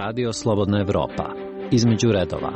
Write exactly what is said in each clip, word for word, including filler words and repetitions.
Radio Slobodna Evropa. Između redova.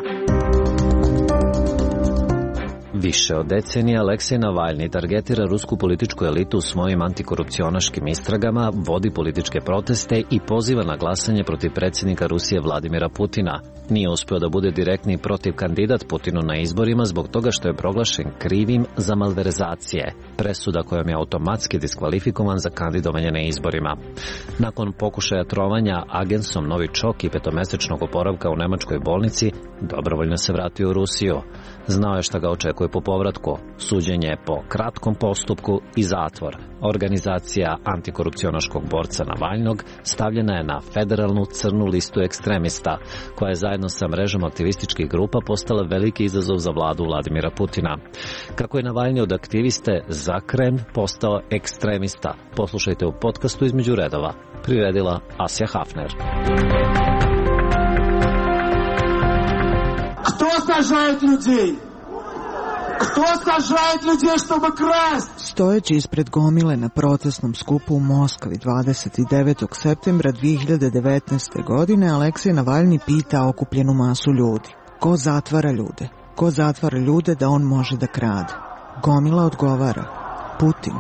Više od decenije Aleksej Navalni targetira rusku političku elitu svojim antikorupcionaškim istragama, vodi političke proteste i poziva na glasanje protiv predsjednika Rusije Vladimira Putina. Nije uspeo da bude direktni protiv kandidat Putinu na izborima zbog toga što je proglašen krivim za malverzacije, presuda kojom je automatski diskvalifikovan za kandidovanje na izborima. Nakon pokušaja trovanja agensom Novičok i petomesečnog oporavka u nemačkoj bolnici, dobrovoljno se vratio u Rusiju. Znao je šta ga očekuje po povratku, suđenje po kratkom postupku i zatvor. Organizacija antikorupcionaškog borca Navalnog stavljena je na federalnu crnu listu ekstremista, koja je zajedno sa mrežom aktivističkih grupa postala veliki izazov za vladu Vladimira Putina. Kako je Navalni od aktiviste za Kremlj postao ekstremista, poslušajte u podcastu Između redova. Priredila Asja Hafner. Кто сажает людей? Кто сажает людей, чтобы красть? Stojeći ispred gomile na protestnom skupu u Moskvi dvadeset devetog septembra dve hiljade devetnaeste. godine Aleksej Navalni pita okupljenu masu ljudi: ko zatvara ljude? Ko zatvara ljude da on može da krade? Gomila odgovara: Putin.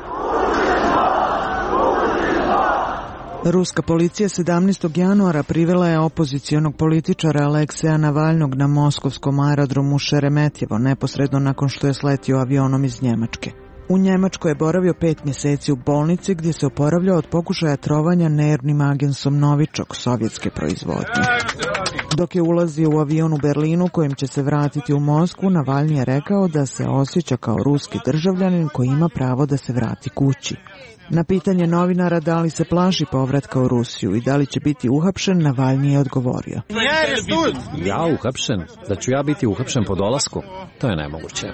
Ruska policija sedamnaestog januara privela je opozicionog političara Alekseja Navalnog na moskovskom aerodromu Šeremetjevo neposredno nakon što je sletio avionom iz Njemačke. U Njemačkoj je boravio pet mjeseci u bolnici gdje se oporavljao od pokušaja trovanja nervnim agensom Novičok sovjetske proizvodnje. Dok je ulazio u avion u Berlinu kojim će se vratiti u Moskvu, Navalni je rekao da se osjeća kao ruski državljanin koji ima pravo da se vrati kući. Na pitanje novinara da li se plaši povratka u Rusiju i da li će biti uhapšen, Navalni je odgovorio: Ja uhapšen? Da ću ja biti uhapšen po dolasku? To je nemoguće.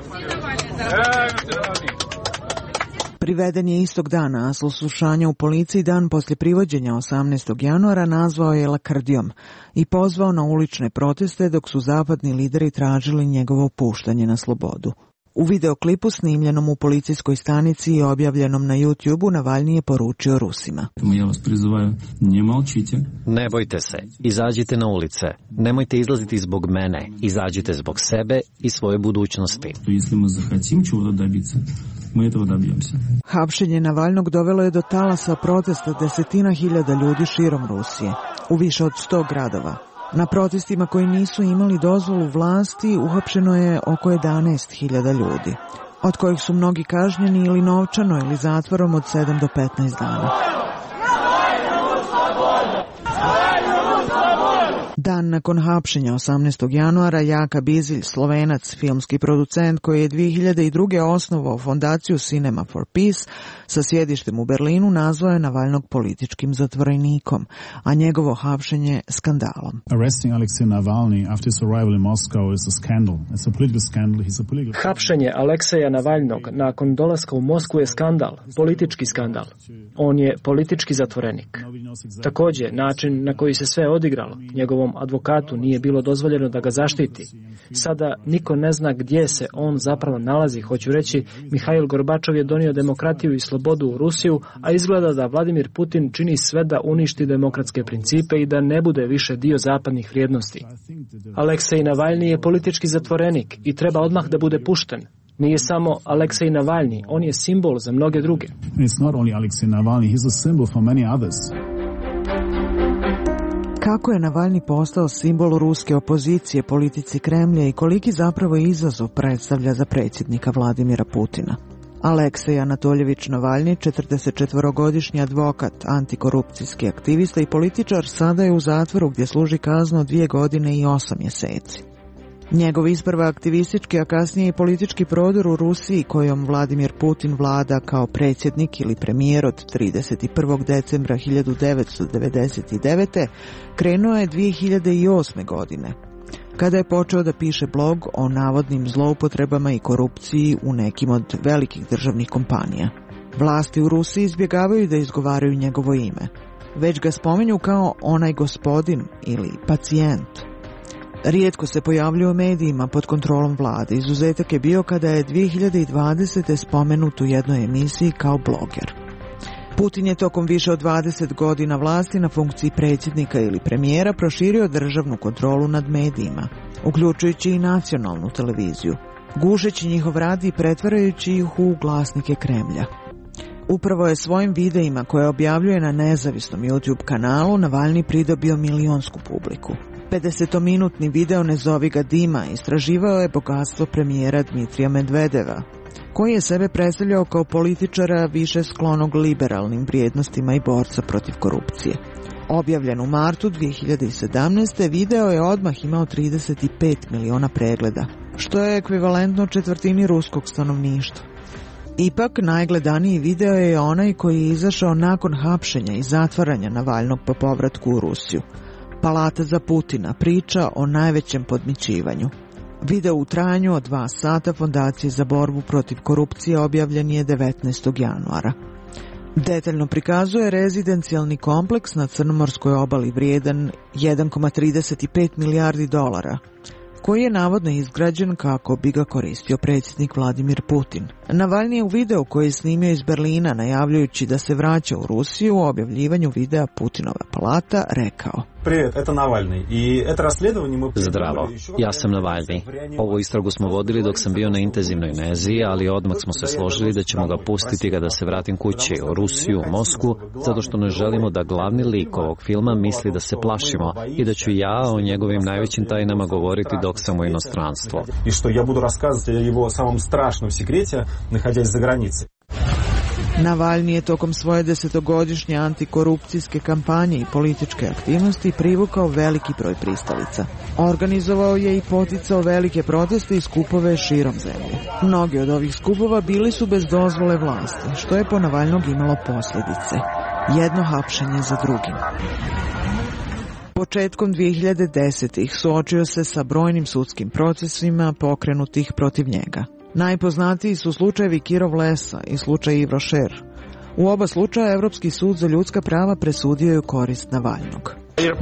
Priveden je istog dana, a slušanja u policiji dan poslije privođenja osamnaestog januara nazvao je lakrdijom i pozvao na ulične proteste dok su zapadni lideri tražili njegovo puštanje na slobodu. U videoklipu snimljenom u policijskoj stanici i objavljenom na YouTube-u Navalni je poručio Rusima: Ja vas prizivaju, ne molčite. Ne bojte se, izađite na ulice. Nemojte izlaziti zbog mene, izađite zbog sebe i svoje budućnosti. Если мы захотим чего-то добиться, мы этого добьемся. Hapšenje Navalnog dovelo je do talasa protesta desetina hiljada ljudi širom Rusije, u više od sto gradova. Na protestima koji nisu imali dozvolu vlasti uhapšeno je oko jedanaest hiljada ljudi, od kojih su mnogi kažnjeni ili novčano ili zatvorom od sedam do petnaest dana. Dan nakon hapšenja osamnaestog januara Jaka Bizilj, Slovenac, filmski producent koji je dve hiljade druge. osnovao fondaciju Cinema for Peace sa sjedištem u Berlinu, nazvao je Navalnog političkim zatvorenikom, a njegovo hapšenje skandalom. Arresting Alexei Navalny after his arrival in Moscow is a scandal. It's a political scandal. He's a political... Hapšenje Alekseja Navalnog nakon dolaska u Moskvu je skandal, politički skandal. On je politički zatvorenik. Također, način na koji se sve odigralo, njegovom advokatu nije bilo dozvoljeno da ga zaštiti. Sada niko ne zna gdje se on zapravo nalazi. Hoću reći, Mihail Gorbačov je donio demokratiju i slobodu u Rusiju, a izgleda da Vladimir Putin čini sve da uništi demokratske principe i da ne bude više dio zapadnih vrijednosti. Aleksej Navalni je politički zatvorenik i treba odmah da bude pušten. Nije samo Aleksej Navalni, on je simbol za mnoge druge. It's not only Alexei Navalny, he's a symbol for many others. Kako je Navalni postao simbol ruske opozicije politici Kremlja i koliki zapravo izazov predstavlja za predsjednika Vladimira Putina? Aleksej Anatoljević Navalni, četrdesetčetvorogodišnji advokat, antikorupcijski aktivista i političar, sada je u zatvoru gdje služi kaznu od dvije godine i osam mjeseci. Njegov isprva aktivistički, a kasnije i politički prodor u Rusiji, kojom Vladimir Putin vlada kao predsjednik ili premijer od trideset prvog decembra hiljadu devetsto devedeset devete. krenuo je dvije hiljade osme. godine, kada je počeo da piše blog o navodnim zloupotrebama i korupciji u nekim od velikih državnih kompanija. Vlasti u Rusiji izbjegavaju da izgovaraju njegovo ime, već ga spominju kao onaj gospodin ili pacijent. Rijetko se pojavljuje u medijima pod kontrolom vlade. Izuzetak je bio kada je dvije hiljade dvadesete. spomenut u jednoj emisiji kao bloger. Putin je tokom više od dvadeset godina vlasti na funkciji predsjednika ili premijera proširio državnu kontrolu nad medijima, uključujući i nacionalnu televiziju, gušeći njihov rad i pretvarajući ih u glasnike Kremlja. Upravo je svojim videima koje objavljuje na nezavisnom YouTube kanalu Navalni pridobio milionsku publiku. pedesetominutni video Ne zovi ga Dima istraživao je bogatstvo premijera Dmitrija Medvedeva, koji je sebe predstavljao kao političara više sklonog liberalnim vrijednostima i borca protiv korupcije. Objavljen u martu dvije hiljade sedamnaeste. video je odmah imao trideset pet miliona pregleda, što je ekvivalentno četvrtini ruskog stanovništva. Ipak, najgledaniji video je onaj koji je izašao nakon hapšenja i zatvaranja Navalnog po povratku u Rusiju. Palata za Putina, priča o najvećem podmićivanju. Video u trajanju od dva sata Fondacije za borbu protiv korupcije objavljen je devetnaestog januara. Detaljno prikazuje rezidencijalni kompleks na Crnomorskoj obali vrijedan jedan zarez trideset pet milijardi dolara, koji je navodno izgrađen kako bi ga koristio predsjednik Vladimir Putin. Navalni je u videu koji je snimio iz Berlina najavljujući da se vraća u Rusiju u objavljivanju videa Putinova palata rekao: Zdravo, ja sam Navalni. Ovu istragu smo vodili dok sam bio na intenzivnoj nezi, ali odmah smo se složili da ćemo ga pustiti kada se vratim kući u Rusiju, u Moskvu, zato što ne želimo da glavni lik ovog filma misli da se plašimo i da ću ja o njegovim najvećim tajnama govoriti dok sam u inostranstvu. I što ja budu raskazati o jeho samom strašnom sekrete, naходясь za granice. Navalni je tokom svoje desetogodišnje antikorupcijske kampanje i političke aktivnosti privukao veliki broj pristalica. Organizovao je i poticao velike proteste i skupove širom zemlje. Mnogi od ovih skupova bili su bez dozvole vlasti, što je po Navalnog imalo posljedice. Jedno hapšenje za drugim. Početkom dvije hiljade desetih. suočio se sa brojnim sudskim procesima pokrenutih protiv njega. Najpoznatiji su slučajevi Kirov Lesa i slučaj Yves Rocher. U oba slučaja Europski sud za ljudska prava presudio je u korist Navalnog.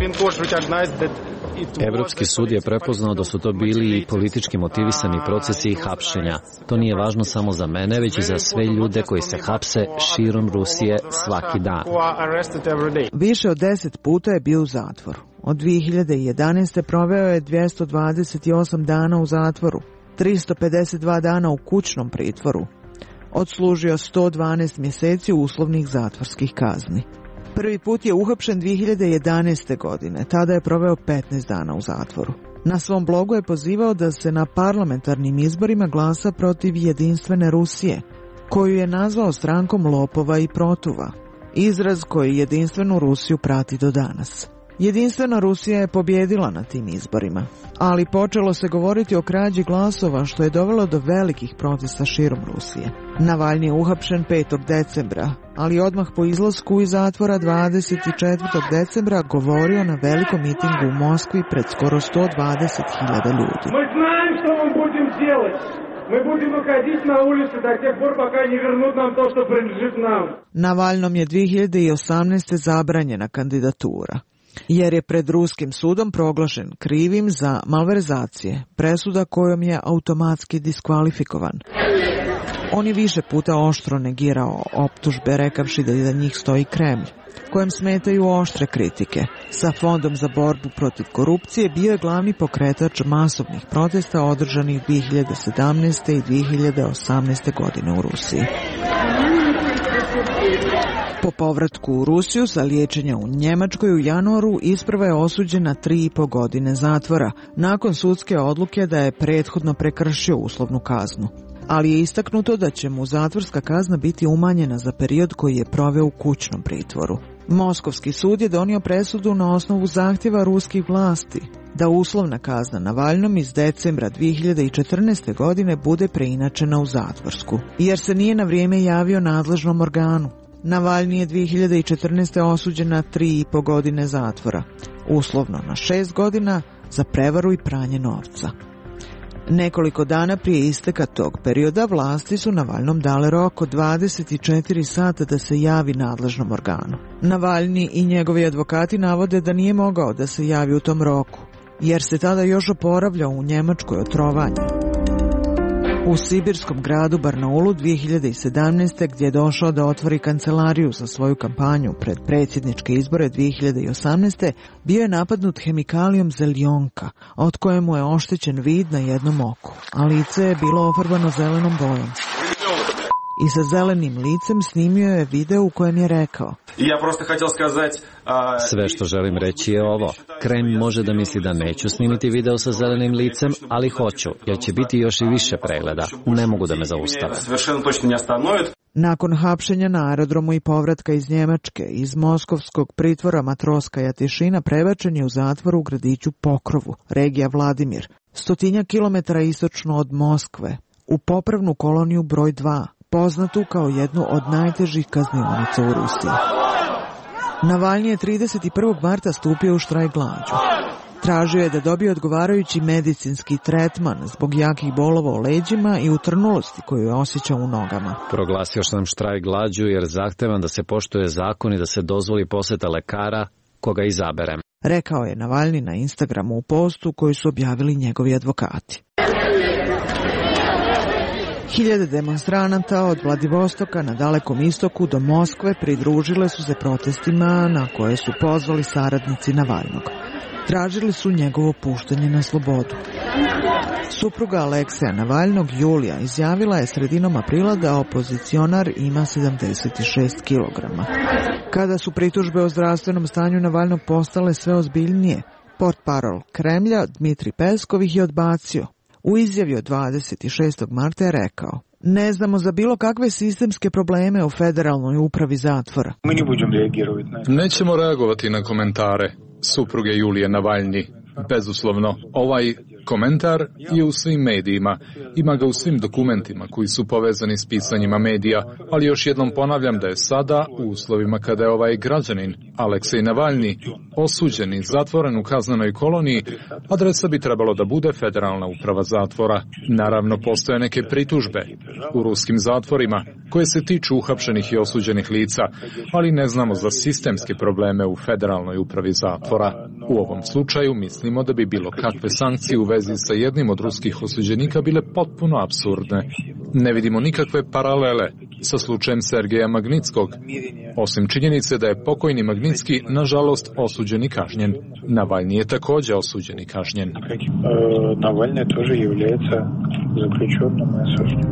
Evropski sud je prepoznao da su to bili i politički motivisani procesi i hapšenja. To nije važno samo za mene, već i za sve ljude koji se hapse širom Rusije svaki dan. Više od deset puta je bio u zatvoru. Od dvije hiljade jedanaeste. proveo je dvjesto dvadeset osam dana u zatvoru, tristo pedeset dva dana u kućnom pritvoru. Odslužio sto dvanaest mjeseci uslovnih zatvorskih kazni. Prvi put je uhapšen dvije hiljade jedanaeste. godine, tada je proveo petnaest dana u zatvoru. Na svom blogu je pozivao da se na parlamentarnim izborima glasa protiv jedinstvene Rusije, koju je nazvao strankom lopova i protuva, izraz koji jedinstvenu Rusiju prati do danas. Jedinstvena Rusija je pobjedila na tim izborima, ali počelo se govoriti o krađi glasova, što je dovelo do velikih protesta širom Rusije. Navalni je uhapšen petog decembra, ali odmah po izlasku iz zatvora dvadeset četvrtog decembra govorio na velikom mitingu u Moskvi pred skoro sto dvadeset hiljada ljudi. Mi znamo što vam budem делать. Mi budemo выходить na ulicu do тех пор, пока не вернут нам то, что принадлежит нам. Navalnom je dvije hiljade osamnaeste. zabranjena kandidatura, jer je pred ruskim sudom proglašen krivim za malverzacije, presuda kojom je automatski diskvalifikovan. On je više puta oštro negirao optužbe, rekavši da iza njih stoji Kremlj, kojem smetaju oštre kritike. Sa Fondom za borbu protiv korupcije bio je glavni pokretač masovnih protesta održanih dvije hiljade sedamnaeste. i dvije hiljade osamnaeste. godine u Rusiji. Po povratku u Rusiju za liječenje u Njemačkoj u januaru isprva je osuđen na tri i po godine zatvora, nakon sudske odluke da je prethodno prekršio uslovnu kaznu. Ali je istaknuto da će mu zatvorska kazna biti umanjena za period koji je proveo u kućnom pritvoru. Moskovski sud je donio presudu na osnovu zahtjeva ruskih vlasti da uslovna kazna Navalnom iz decembra dvije hiljade četrnaeste. godine bude preinačena u zatvorsku, jer se nije na vrijeme javio nadležnom organu. Navalni je dvije hiljade četrnaeste. osuđen na tri i po godine zatvora, uslovno na šest godina za prevaru i pranje novca. Nekoliko dana prije isteka tog perioda vlasti su Navalnom dale rok od dvadeset četiri sata da se javi nadležnom organu. Navalni i njegovi advokati navode da nije mogao da se javi u tom roku, jer se tada još oporavljao u Njemačkoj od trovanja. U sibirskom gradu Barnaulu dvije hiljade sedamnaeste. gdje je došao da otvori kancelariju za svoju kampanju pred predsjedničke izbore dvije hiljade osamnaeste. bio je napadnut hemikalijom zeljonka, od koje mu je oštećen vid na jednom oku, a lice je bilo ofarbano zelenom bojom. I sa zelenim licem snimio je video u kojem je rekao: Sve što želim reći je ovo. Kremlj može da misli da neću snimiti video sa zelenim licem, ali hoću, jer će biti još i više pregleda. Ne mogu da me zaustave. Nakon hapšenja na aerodromu i povratka iz Njemačke, iz moskovskog pritvora Matroskaja Tišina prebačen je u zatvor u gradiću Pokrovu, regija Vladimir, stotinja kilometara istočno od Moskve, u popravnu koloniju broj dva, poznatu kao jednu od najtežih kaznionica u Rusiji. Navalnji je trideset prvog marta stupio u štrajk glađu. Tražio je da dobije odgovarajući medicinski tretman zbog jakih bolova u leđima i utrnulosti koju je osjećao u nogama. Proglasio sam štrajk glađu jer zahtevam da se poštuje zakon i da se dozvoli poseta lekara koga izaberem, rekao je Navalnji na Instagramu u postu koji su objavili njegovi advokati. Hiljade demonstranata od Vladivostoka na Dalekom istoku do Moskve pridružile su se protestima na koje su pozvali saradnici Navalnog. Tražili su njegovo puštanje na slobodu. Supruga Alekseja Navalnog, Julija, izjavila je sredinom aprila da opozicionar ima sedamdeset šest kilograma. Kada su pritužbe o zdravstvenom stanju Navalnog postale sve ozbiljnije, portparol Kremlja Dmitri Peskov ih je odbacio. U izjavi od dvadeset šestog marta je rekao: Ne znamo za bilo kakve sistemske probleme u Federalnoj upravi zatvora. Nećemo reagovati na komentare supruge Julije Navalnji. Bezuslovno, ovaj komentar je u svim medijima, ima ga u svim dokumentima koji su povezani s pisanjima medija, ali još jednom ponavljam da je sada, u uslovima kada je ovaj građanin, Aleksej Navalnji, osuđen i zatvoren u kaznenoj koloniji, adresa bi trebalo da bude Federalna uprava zatvora. Naravno, postoje neke pritužbe u ruskim zatvorima koje se tiču uhapšenih i osuđenih lica, ali ne znamo za sistemske probleme u Federalnoj upravi zatvora. U ovom slučaju mislimo da bi bilo kakve sankcije u vezi sa jednim od ruskih osuđenika bile potpuno apsurdne. Ne vidimo nikakve paralele sa slučajem Sergeja Magnitskog, osim činjenice da je pokojni Magnitski nažalost osuđen i kažnjen. Navalnji je također osuđen i kažnjen. Navalnji također является заключенным и осужденным.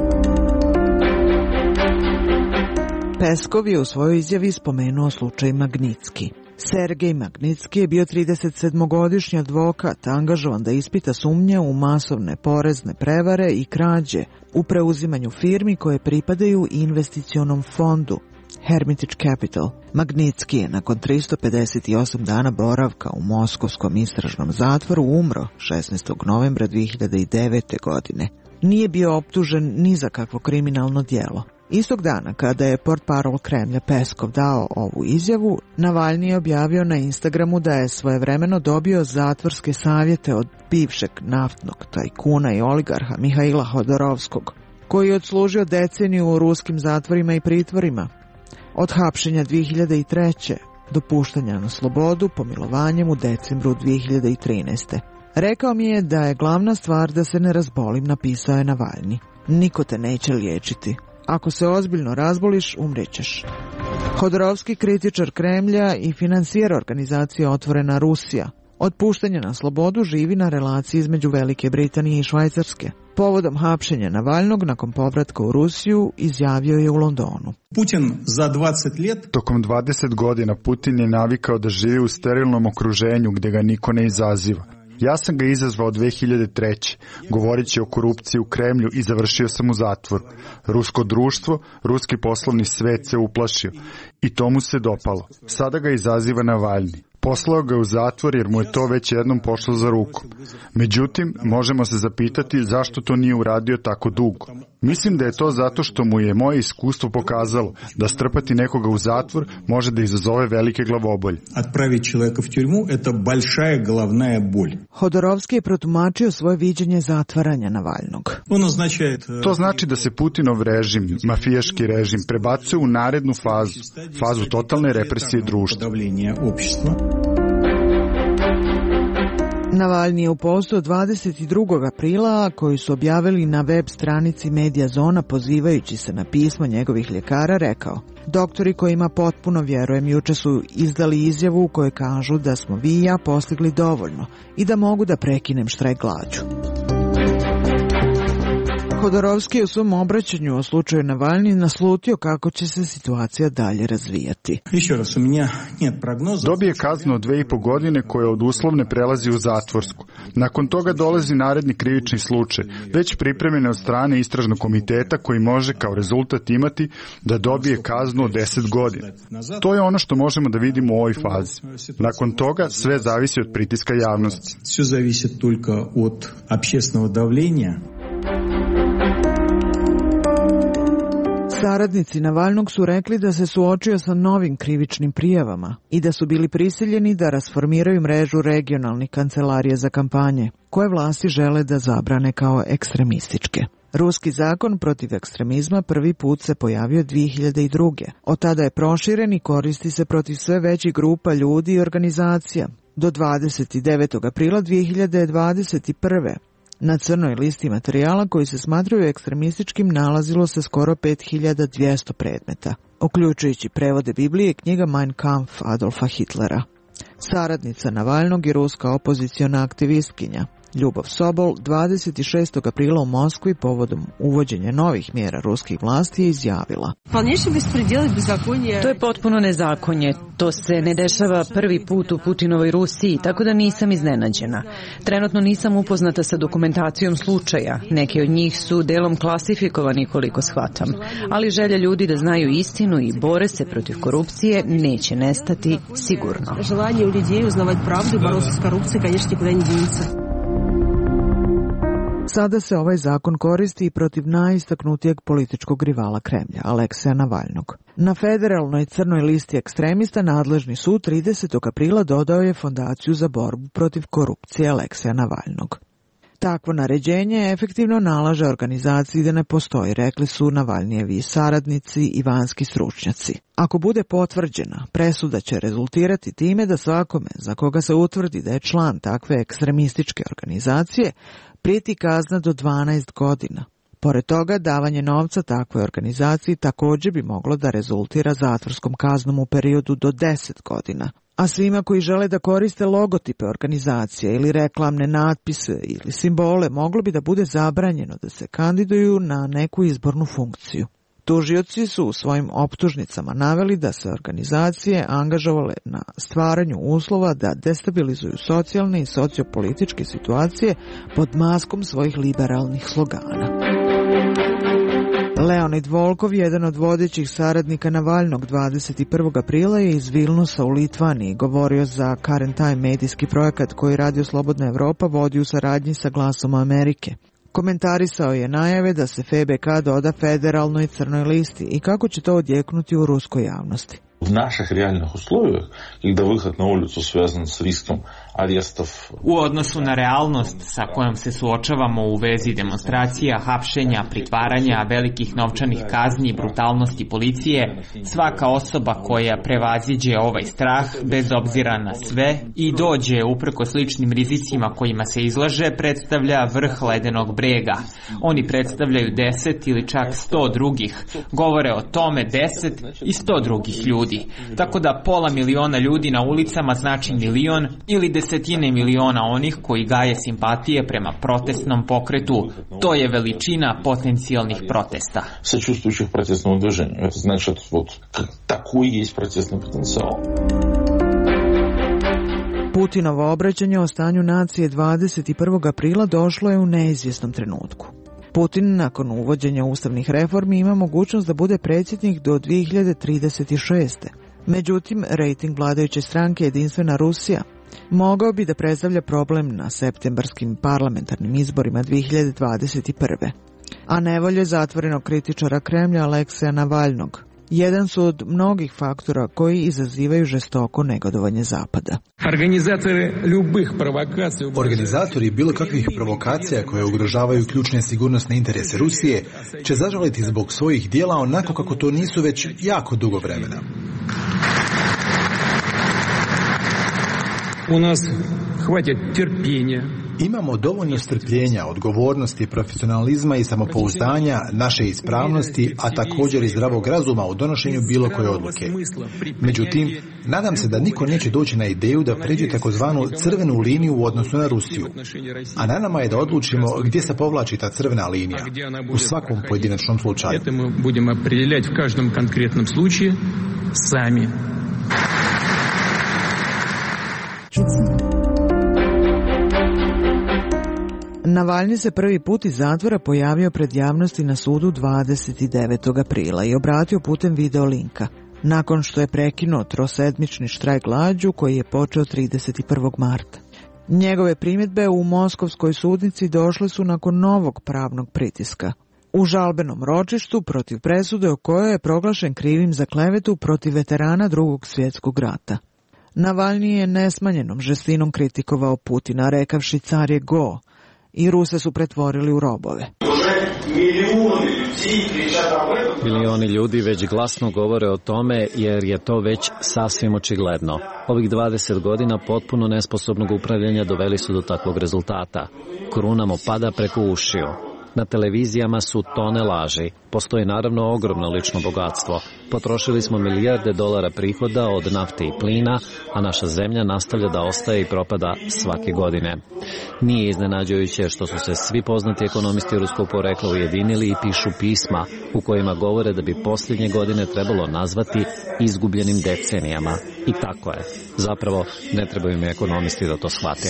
Peskov je u svojoj izjavi spomenuo slučaj Magnitski. Sergej Magnitski je bio tridesetsedmogodišnji advokat, angažovan da ispita sumnje u masovne porezne prevare i krađe u preuzimanju firmi koje pripadaju investicionom fondu Hermitage Capital. Magnitski je nakon tristo pedeset osam dana boravka u moskovskom istražnom zatvoru umro šesnaestog novembra dvije hiljade devete. godine. Nije bio optužen ni za kakvo kriminalno djelo. Istog dana, kada je portparol Kremlja Peskov dao ovu izjavu, Navalnji je objavio na Instagramu da je svojevremeno dobio zatvorske savjete od bivšeg naftnog tajkuna i oligarha Mihaila Hodorovskog, koji je odslužio deceniju u ruskim zatvorima i pritvorima. Od hapšenja dvije hiljade treće. do puštanja na slobodu pomilovanjem u decembru dvije hiljade trinaeste. Rekao mi je da je glavna stvar da se ne razbolim, napisao je Navalnji. Niko te neće liječiti. Ako se ozbiljno razboliš, umrećeš. Hodorovski, kritičar Kremlja i financijer organizacije Otvorena Rusija, od puštanja na slobodu živi na relaciji između Velike Britanije i Švajcarske. Povodom hapšenja Navalnog nakon povratka u Rusiju izjavio je u Londonu. Putin za dvadeset let... Tokom dvadeset godina Putin je navikao da živi u sterilnom okruženju gdje ga niko ne izaziva. Ja sam ga izazvao dvije hiljade treće. govoreći o korupciji u Kremlju i završio sam u zatvoru. Rusko društvo, ruski poslovni svet se uplašio i to mu se dopalo. Sada ga izaziva Navalnji. Poslao ga u zatvor jer mu je to već jednom pošlo za ruku. Međutim, možemo se zapitati zašto to nije uradio tako dugo. Mislim da je to zato što mu je moje iskustvo pokazalo da strpati nekoga u zatvor može da izazove velike glavobolje. Отправить человека в тюрьму – это большая головная боль. Hodorovski je protumačio svoje viđenje zatvaranja Navalnog. On označает... To znači da se Putinov režim, mafijaški režim, prebacuje u narednu fazu, fazu totalne represije društva. Navalni je u postu dvadeset drugog aprila, koji su objavili na web stranici Media Zona pozivajući se na pismo njegovih ljekara, rekao: doktori kojima potpuno vjerujem juče su izdali izjavu u kojoj kažu da smo vi i ja postigli dovoljno i da mogu da prekinem štrajk glađu. Hodorovski je u svom obraćanju o slučaju Navalni naslutio kako će se situacija dalje razvijati. Dobije kaznu od dve i po godine koja od uslovne prelazi u zatvorsku. Nakon toga dolazi naredni krivični slučaj, već pripremljen od strane istražnog komiteta koji može kao rezultat imati da dobije kaznu od deset godina. To je ono što možemo da vidimo u ovoj fazi. Nakon toga sve zavisi od pritiska javnosti. Sve zavisi только od общественного давления. Saradnici Navalnog su rekli da se suočio sa novim krivičnim prijavama i da su bili prisiljeni da rasformiraju mrežu regionalnih kancelarija za kampanje, koje vlasti žele da zabrane kao ekstremističke. Ruski zakon protiv ekstremizma prvi put se pojavio dvije hiljade druge. Od tada je proširen i koristi se protiv sve većih grupa ljudi i organizacija. Do dvadeset devetog aprila dvije hiljade dvadeset prve. Na crnoj listi materijala koji se smatraju ekstremističkim nalazilo se skoro pet hiljada dvjesto predmeta, uključujući prevode Biblije i knjiga Mein Kampf Adolfa Hitlera. Saradnica Navalnog i ruska opoziciona aktivistkinja Ljubov Sobol dvadeset šestog aprila u Moskvi povodom uvođenja novih mjera ruskih vlasti je izjavila: to je potpuno nezakonje. To se ne dešava prvi put u Putinovoj Rusiji, tako da nisam iznenađena. Trenutno nisam upoznata sa dokumentacijom slučaja. Neki od njih su delom klasifikovani koliko shvatam. Ali želja ljudi da znaju istinu i bore se protiv korupcije neće nestati sigurno. Želanje ljudi uznavati pravdu i boriti se s korupcijom, конечно, nikuda ne djenica. Sada se ovaj zakon koristi i protiv najistaknutijeg političkog rivala Kremlja, Alekseja Navalnog. Na federalnoj crnoj listi ekstremista nadležni sud tridesetog aprila dodao je fondaciju za borbu protiv korupcije Alekseja Navalnog. Takvo naređenje efektivno nalaže organizaciji da ne postoji, rekli su Navalnijevi saradnici i vanjski stručnjaci. Ako bude potvrđena, presuda će rezultirati time da svakome za koga se utvrdi da je član takve ekstremističke organizacije prijeti kazna do dvanaest godina. Pored toga, davanje novca takvoj organizaciji također bi moglo da rezultira zatvorskom kaznom u periodu do deset godina. A svima koji žele da koriste logotipe organizacije ili reklamne natpise ili simbole moglo bi da bude zabranjeno da se kandiduju na neku izbornu funkciju. Tužioci su u svojim optužnicama naveli da se organizacije angažovale na stvaranju uslova da destabilizuju socijalne i sociopolitičke situacije pod maskom svojih liberalnih slogana. Leonid Volkov, jedan od vodećih saradnika Navalnog, dvadeset prvog aprila je iz Vilnusa u Litvaniji govorio za Current Time medijski projekat koji Radio Slobodna Evropa vodi u saradnji sa Glasom Amerike. Komentarisao je najave da se F B K doda federalnoj crnoj listi i kako će to odjeknuti u ruskoj javnosti. В наших реальных условиях, когда выход на улицу связан с риском арестов. U odnosu na realnost sa kojom se suočavamo u vezi demonstracija, hapšenja, pritvaranja, velikih novčanih kazni i brutalnosti policije, svaka osoba koja prevaziđe ovaj strah, bez obzira na sve, i dođe uprkos sličnim rizicima kojima se izlaže, predstavlja vrh ledenog brega. Oni predstavljaju deset ili čak sto drugih. Govore o tome deset i sto drugih ljudi. Tako da pola miliona ljudi na ulicama znači milion ili desetine miliona onih koji gaje simpatije prema protestnom pokretu. To je veličina potencijalnih protesta. Сочувствующих протестному движению. Это значит, вот такой есть протестный потенциал. Putinovo obraćanje o stanju nacije dvadeset prvog aprila došlo je u neizvjesnom trenutku. Putin nakon uvođenja ustavnih reformi ima mogućnost da bude predsjednik do dvije hiljade trideset šeste. Međutim, rejting vladajuće stranke Jedinstvena Rusija mogao bi da predstavlja problem na septembarskim parlamentarnim izborima dvije hiljade dvadeset prve. A nevolje zatvorenog kritičara Kremlja Alekseja Navalnog jedan su od mnogih faktora koji izazivaju žestoko negodovanje Zapada. Organizatori bilo kakvih provokacija koje ugrožavaju ključne sigurnosne interese Rusije će zažaliti zbog svojih dijela onako kako to nisu već jako dugo vremena. U nas Imamo dovoljno strpljenja, odgovornosti, profesionalizma i samopouzdanja, naše ispravnosti, a također i zdravog razuma u donošenju bilo koje odluke. Međutim, nadam se da niko neće doći na ideju da pređe takozvanu crvenu liniju u odnosu na Rusiju. A na nama je da odlučimo gdje se povlači ta crvena linija u svakom pojedinačnom slučaju. Budemo определять в каждом конкретном случае сами. Navalni se prvi put iz zatvora pojavio pred javnosti na sudu dvadeset devetog aprila i obratio putem video linka, nakon što je prekinuo trosedmični štrajk glađu koji je počeo trideset prvog marta. Njegove primjedbe u moskovskoj sudnici došle su nakon novog pravnog pritiska. U žalbenom ročištu protiv presude o kojoj je proglašen krivim za klevetu protiv veterana Drugog svjetskog rata. Navalni je nesmanjenom žestinom kritikovao Putina, rekavši car je go, i Ruse su pretvorili u robove. Milioni ljudi već glasno govore o tome jer je to već sasvim očigledno. Ovih dvadeset godina potpuno nesposobnog upravljanja doveli su do takvog rezultata. Kruna mu pada preko ušiju. Na televizijama su tone laži. Postoji naravno ogromno lično bogatstvo. Potrošili smo milijarde dolara prihoda od nafte i plina, a naša zemlja nastavlja da ostaje i propada svake godine. Nije iznenađujuće što su se svi poznati ekonomisti ruskog porekla ujedinili i pišu pisma u kojima govore da bi posljednje godine trebalo nazvati izgubljenim decenijama. I tako je. Zapravo, ne trebaju mi ekonomisti da to shvate.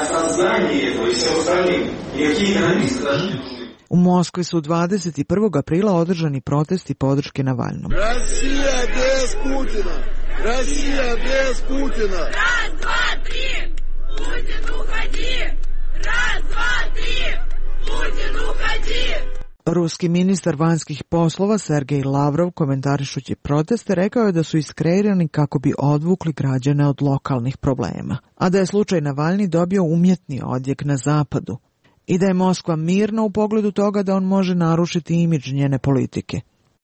U Moskvi su dvadeset prvog aprila održani protesti podrške Navalnom. Rusija bez Putina! Rusija bez Putina! Raz, dva, tri! Putin uhodi! Raz, dva, tri! Putin uhodi! Ruski ministar vanjskih poslova Sergej Lavrov, komentarišući proteste, rekao je da su iskreirani kako bi odvukli građane od lokalnih problema, a da je slučaj Navalni dobio umjetni odjek na zapadu i da je Moskva mirna u pogledu toga da on može narušiti imidž njene politike.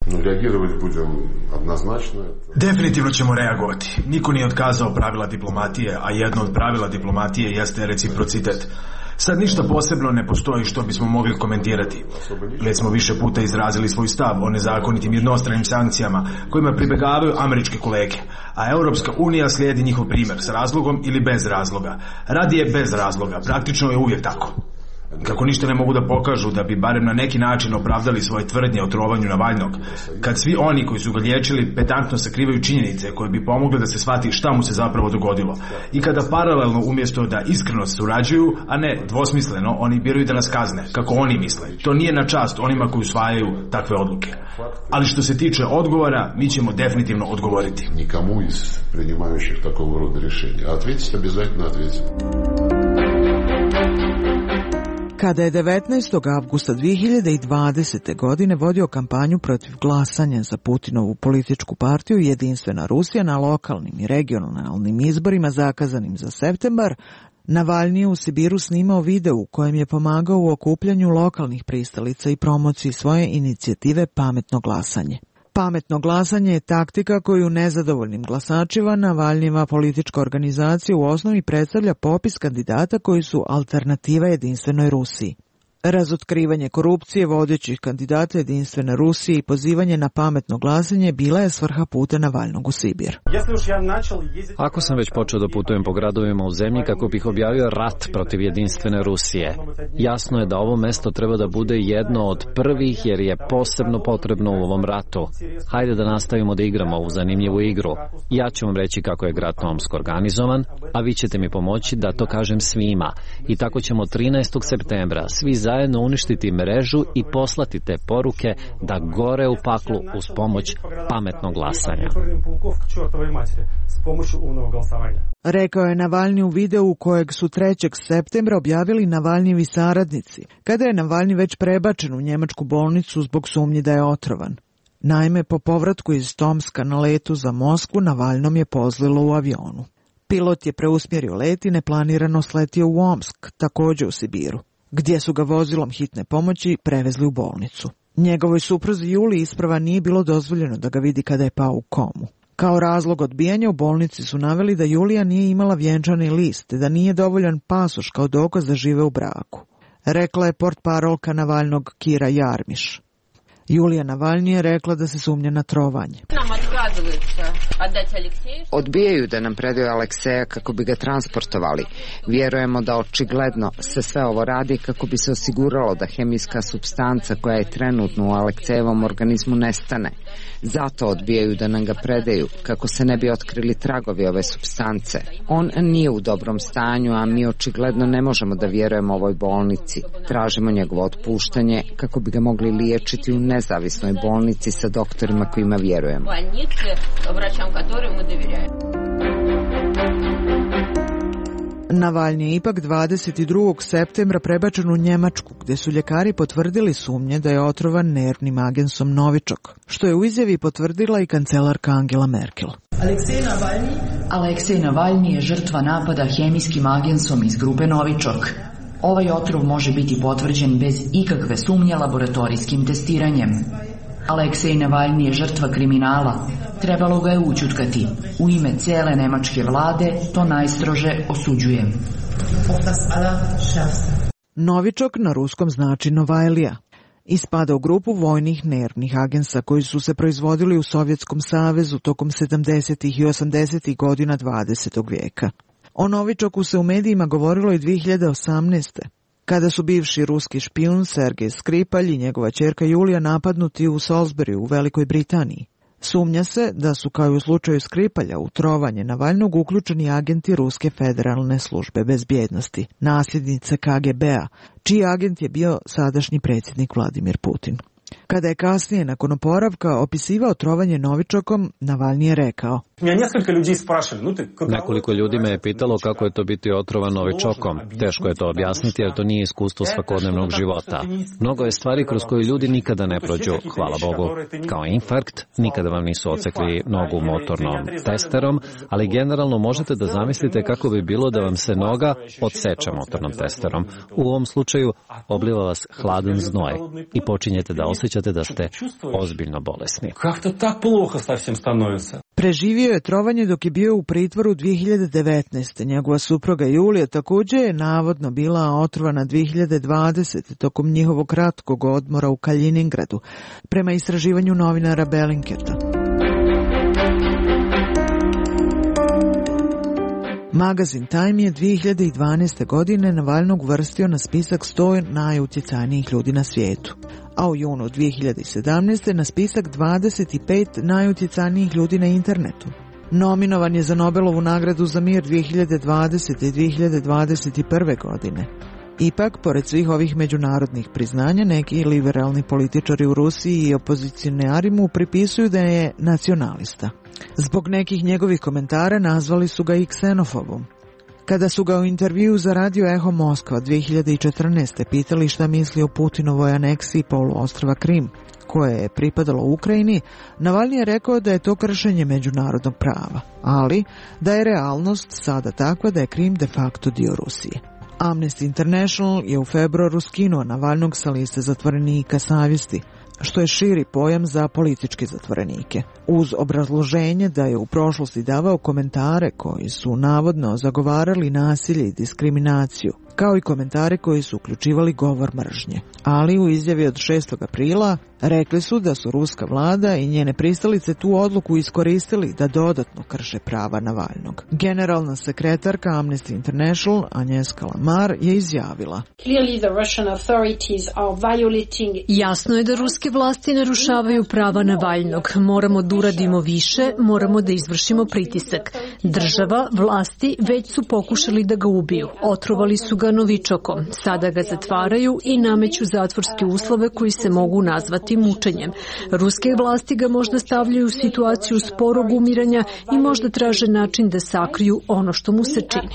Definitivno ćemo reagovati. Niko nije otkazao pravila diplomatije, a jedno od pravila diplomatije jeste reciprocitet. Sad ništa posebno ne postoji što bismo mogli komentirati. Već smo više puta izrazili svoj stav o nezakonitim jednostranim sankcijama kojima pribegavaju američke kolege, a Europska unija slijedi njihov primjer s razlogom ili bez razloga. Radije bez razloga, praktično je uvijek tako. Kako ništa ne mogu da pokažu da bi barem na neki način opravdali svoje tvrdnje o trovanju Navalnog, kad svi oni koji su ga liječili pedantno sakrivaju činjenice koje bi pomogle da se shvati šta mu se zapravo dogodilo, i kada paralelno umjesto da iskreno surađuju, a ne dvosmisleno, oni biraju da nas kazne, kako oni misle. To nije na čast onima koji usvajaju takve odluke. Ali što se tiče odgovora, mi ćemo definitivno odgovoriti. Nikomu iz priнимающих takvog roda rješenja. Ответить обязательно ответить. Kada je devetnaestog avgusta dve hiljade dvadesete. godine vodio kampanju protiv glasanja za Putinovu političku partiju Jedinstvena Rusija na lokalnim i regionalnim izborima zakazanim za septembar, Navalni je u Sibiru snimao video u kojem je pomagao u okupljanju lokalnih pristalica i promociji svoje inicijative Pametno glasanje. Pametno glasanje je taktika koju nezadovoljnim glasačima Navalnjeva politička organizacija u osnovi predstavlja popis kandidata koji su alternativa Jedinstvenoj Rusiji. Razotkrivanje korupcije vodećih kandidata Jedinstvene Rusije i pozivanje na pametno glasanje bila je svrha puta Navalnog u Sibir. Ako sam već počeo da putujem po gradovima u zemlji kako bih objavio rat protiv Jedinstvene Rusije, jasno je da ovo mesto treba da bude jedno od prvih jer je posebno potrebno u ovom ratu. Hajde da nastavimo da igramo ovu zanimljivu igru. Ja ću vam reći kako je grad Tomsk organizovan, a vi ćete mi pomoći da to kažem svima. I tako ćemo trinaestog septembra svi zajedno uništiti mrežu i poslati te poruke da gore u paklu uz pomoć pametnog glasanja. Rekao je Navalni u videu kojeg su trećeg septembra objavili Navalnjevi saradnici, kada je Navalni već prebačen u njemačku bolnicu zbog sumnji da je otrovan. Naime, po povratku iz Tomska na letu za Moskvu, Navalnom je pozlilo u avionu. Pilot je preusmjerio let i neplanirano sletio u Omsk, također u Sibiru, gdje su ga vozilom hitne pomoći prevezli u bolnicu. Njegovoj supruzi Juli isprava nije bilo dozvoljeno da ga vidi kada je pao u komu. Kao razlog odbijanja u bolnici su naveli da Julija nije imala vjenčani list, te da nije dovoljan pasoš kao dokaz da žive u braku. Rekla je portparolka Navalnog Kira Jarmiš. Julija Navalni je rekla da se sumnja na trovanje. Odbijaju da nam predaju Alekseja kako bi ga transportovali. Vjerujemo da očigledno se sve ovo radi kako bi se osiguralo da hemijska supstanca koja je trenutno u Aleksejevom organizmu nestane. Zato odbijaju da nam ga predaju, kako se ne bi otkrili tragovi ove supstance. On nije u dobrom stanju, a mi očigledno ne možemo da vjerujemo ovoj bolnici. Tražimo njegovo otpuštanje kako bi ga mogli liječiti u nezavisnoj bolnici sa doktorima kojima vjerujemo. Navalni je ipak dvadeset drugog septembra prebačen u Njemačku, gde su ljekari potvrdili sumnje da je otrovan nervnim agensom Novičok, što je u izjavi potvrdila i kancelarka Angela Merkel. Aleksej Navalni je žrtva napada hemijskim agensom iz grupe Novičok. Ovaj otrov može biti potvrđen bez ikakve sumnje laboratorijskim testiranjem. Aleksej Navalni je žrtva kriminala. Trebalo ga je ućutkati. U ime cele nemačke vlade to najstrože osuđujem. Novičok na ruskom znači Novajlija i spada u grupu vojnih nervnih agensa koji su se proizvodili u Sovjetskom savezu tokom sedamdesetih i osamdesetih godina dvadesetog vijeka. O Novičoku se u medijima govorilo i dvije hiljade osamnaeste. kada su bivši ruski špijun Sergej Skripalj i njegova ćerka Julija napadnuti u Salisburyu u Velikoj Britaniji. Sumnja se da su, kao i u slučaju Skripalja, u trovanje Navalnog uključeni agenti Ruske federalne službe bezbjednosti, nasljednice K G B-a, čiji agent je bio sadašnji predsjednik Vladimir Putin. Kada je kasnije, nakon oporavka, opisivao trovanje Novičokom, Navalni je rekao: Nekoliko ljudi me je pitalo kako je to biti otrovan Novičokom. Teško je to objasniti jer to nije iskustvo svakodnevnog života. Mnogo je stvari kroz koje ljudi nikada ne prođu, hvala Bogu. Kao infarkt, nikada vam nisu odsekli nogu motornom testerom, ali generalno možete da zamislite kako bi bilo da vam se noga odseče motornom testerom. U ovom slučaju obliva vas hladan znoj i počinjete da osjećate da ste ozbiljno bolesni. Preživio je trovanje dok je bio u pritvoru dvije hiljade devetnaeste. Njegova supruga Julija također je navodno bila otrovana dvije hiljade dvadesete. tokom njihovog kratkog odmora u Kaliningradu, prema istraživanju novinara Bellinketa. Magazin Time je dvije hiljade dvanaeste. godine Navalnog uvrstio na spisak sto najutjecajnijih ljudi na svijetu, a u junu dvije hiljade sedamnaeste. na spisak dvadeset pet najutjecajnijih ljudi na internetu. Nominovan je za Nobelovu nagradu za mir dvije hiljade dvadesete. i dvije hiljade dvadeset prve. godine. Ipak, pored svih ovih međunarodnih priznanja, neki liberalni političari u Rusiji i opozicionari mu pripisuju da je nacionalista. Zbog nekih njegovih komentara nazvali su ga i ksenofobom. Kada su ga u intervju za radio Eho Moskva dvije hiljade četrnaeste. pitali šta misli o Putinovoj aneksiji poluostrva Krim, koje je pripadalo Ukrajini, Navalni je rekao da je to kršenje međunarodnog prava, ali da je realnost sada takva da je Krim de facto dio Rusije. Amnesty International je u februaru skinuo Navalnog sa liste zatvorenika savjesti, što je širi pojam za političke zatvorenike, uz obrazloženje da je u prošlosti davao komentare koji su navodno zagovarali nasilje i diskriminaciju, kao i komentare koji su uključivali govor mržnje. Ali u izjavi od šestog aprila rekli su da su ruska vlada i njene pristalice tu odluku iskoristili da dodatno krše prava Navalnog. Generalna sekretarka Amnesty International Agnieszka Lamar je izjavila: Jasno je da ruske vlasti narušavaju prava Navalnog. Moramo da uradimo više, moramo da izvršimo pritisak. Država, vlasti već su pokušali da ga ubiju. Otrovali su ga Novičokom. Sada ga zatvaraju i nameću zatvorske uslove koji se mogu nazvati mučenjem. Ruske vlasti ga možda stavljaju u situaciju sporog umiranja i možda traže način da sakriju ono što mu se čini.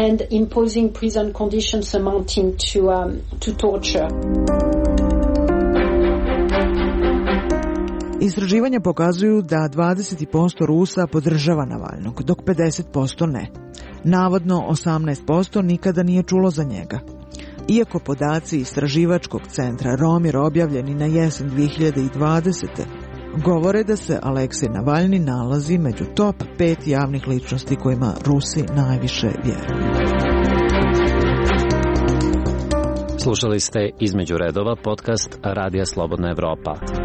Istraživanja pokazuju da dvadeset posto Rusa podržava Navalnog, dok pedeset posto ne. Navodno osamnaest posto nikada nije čulo za njega. Iako podaci istraživačkog centra Romir objavljeni na jesen dvije hiljade dvadesete. govore da se Aleksej Navalni nalazi među top pet javnih ličnosti kojima Rusi najviše vjeruju. Slušali ste Između redova podcast Radija Slobodna Evropa.